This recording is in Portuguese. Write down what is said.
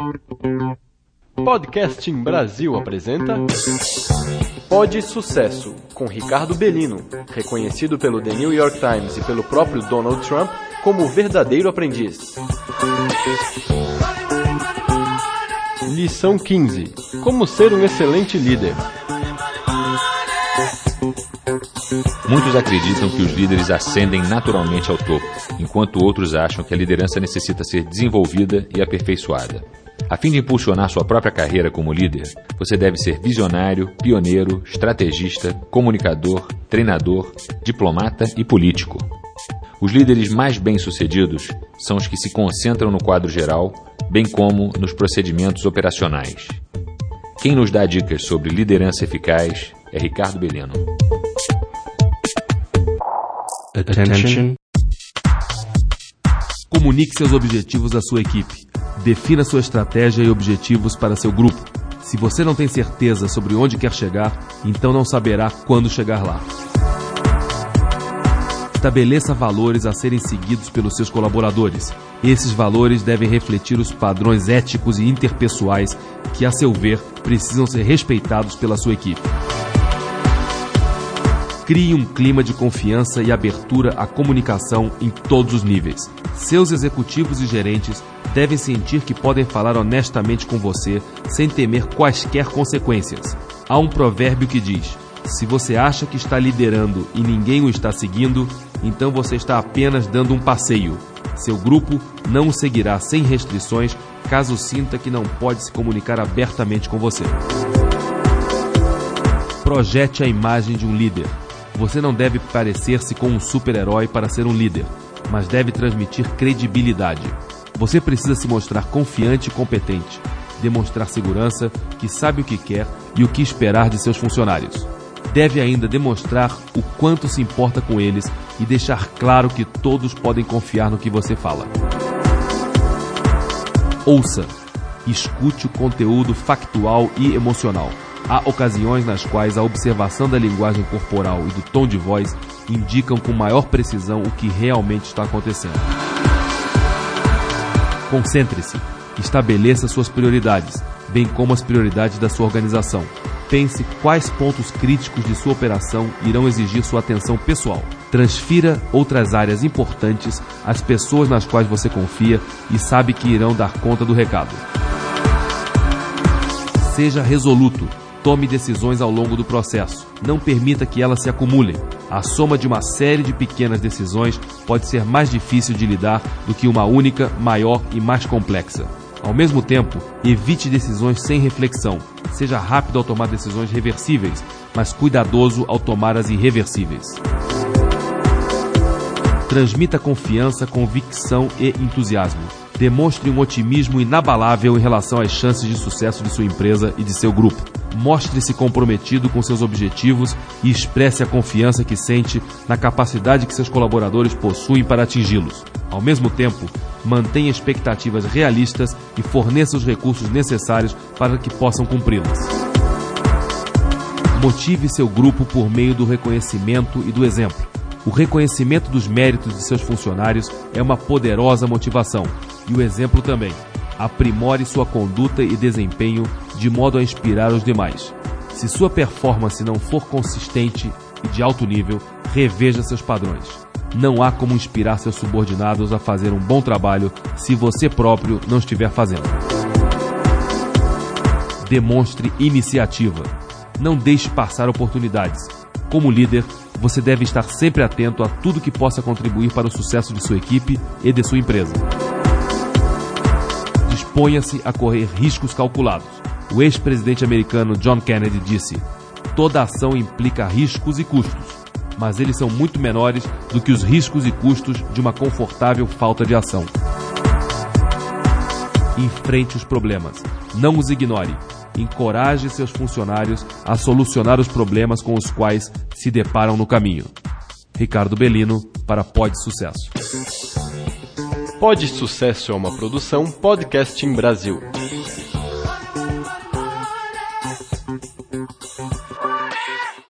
Podcasting Brasil apresenta Pod Sucesso, com Ricardo Bellino, reconhecido pelo The New York Times e pelo próprio Donald Trump como o verdadeiro aprendiz. Lição 15. Como ser um excelente líder. Muitos acreditam que os líderes ascendem naturalmente ao topo, enquanto outros acham que a liderança necessita ser desenvolvida e aperfeiçoada. A fim de impulsionar sua própria carreira como líder, você deve ser visionário, pioneiro, estrategista, comunicador, treinador, diplomata e político. Os líderes mais bem-sucedidos são os que se concentram no quadro geral, bem como nos procedimentos operacionais. Quem nos dá dicas sobre liderança eficaz é Ricardo Bellino. Attention. Comunique seus objetivos à sua equipe. Defina sua estratégia e objetivos para seu grupo. Se você não tem certeza sobre onde quer chegar, então não saberá quando chegar lá. Estabeleça valores a serem seguidos pelos seus colaboradores. Esses valores devem refletir os padrões éticos e interpessoais que, a seu ver, precisam ser respeitados pela sua equipe. Crie um clima de confiança e abertura à comunicação em todos os níveis. Seus executivos e gerentes devem sentir que podem falar honestamente com você sem temer quaisquer consequências. Há um provérbio que diz: se você acha que está liderando e ninguém o está seguindo, então você está apenas dando um passeio. Seu grupo não o seguirá sem restrições caso sinta que não pode se comunicar abertamente com você. Projete a imagem de um líder. Você não deve parecer-se com um super-herói para ser um líder, mas deve transmitir credibilidade. Você precisa se mostrar confiante e competente, demonstrar segurança, que sabe o que quer e o que esperar de seus funcionários. Deve ainda demonstrar o quanto se importa com eles e deixar claro que todos podem confiar no que você fala. Ouça. Escute o conteúdo factual e emocional. Há ocasiões nas quais a observação da linguagem corporal e do tom de voz indicam com maior precisão o que realmente está acontecendo. Concentre-se. Estabeleça suas prioridades, bem como as prioridades da sua organização. Pense quais pontos críticos de sua operação irão exigir sua atenção pessoal. Transfira outras áreas importantes às pessoas nas quais você confia e sabe que irão dar conta do recado. Seja resoluto. Tome decisões ao longo do processo. Não permita que elas se acumulem. A soma de uma série de pequenas decisões pode ser mais difícil de lidar do que uma única, maior e mais complexa. Ao mesmo tempo, evite decisões sem reflexão. Seja rápido ao tomar decisões reversíveis, mas cuidadoso ao tomar as irreversíveis. Transmita confiança, convicção e entusiasmo. Demonstre um otimismo inabalável em relação às chances de sucesso de sua empresa e de seu grupo. Mostre-se comprometido com seus objetivos e expresse a confiança que sente na capacidade que seus colaboradores possuem para atingi-los. Ao mesmo tempo, mantenha expectativas realistas e forneça os recursos necessários para que possam cumpri-las. Motive seu grupo por meio do reconhecimento e do exemplo. O reconhecimento dos méritos de seus funcionários é uma poderosa motivação, e o exemplo também. Aprimore sua conduta e desempenho de modo a inspirar os demais. Se sua performance não for consistente e de alto nível, reveja seus padrões. Não há como inspirar seus subordinados a fazer um bom trabalho se você próprio não estiver fazendo. Demonstre iniciativa. Não deixe passar oportunidades. Como líder, você deve estar sempre atento a tudo que possa contribuir para o sucesso de sua equipe e de sua empresa. Disponha-se a correr riscos calculados. O ex-presidente americano John Kennedy disse: toda ação implica riscos e custos, mas eles são muito menores do que os riscos e custos de uma confortável falta de ação. Enfrente os problemas. Não os ignore. Encoraje seus funcionários a solucionar os problemas com os quais se deparam no caminho. Ricardo Bellino, para Pod Sucesso. Pod Sucesso é uma produção Podcasting Brasil.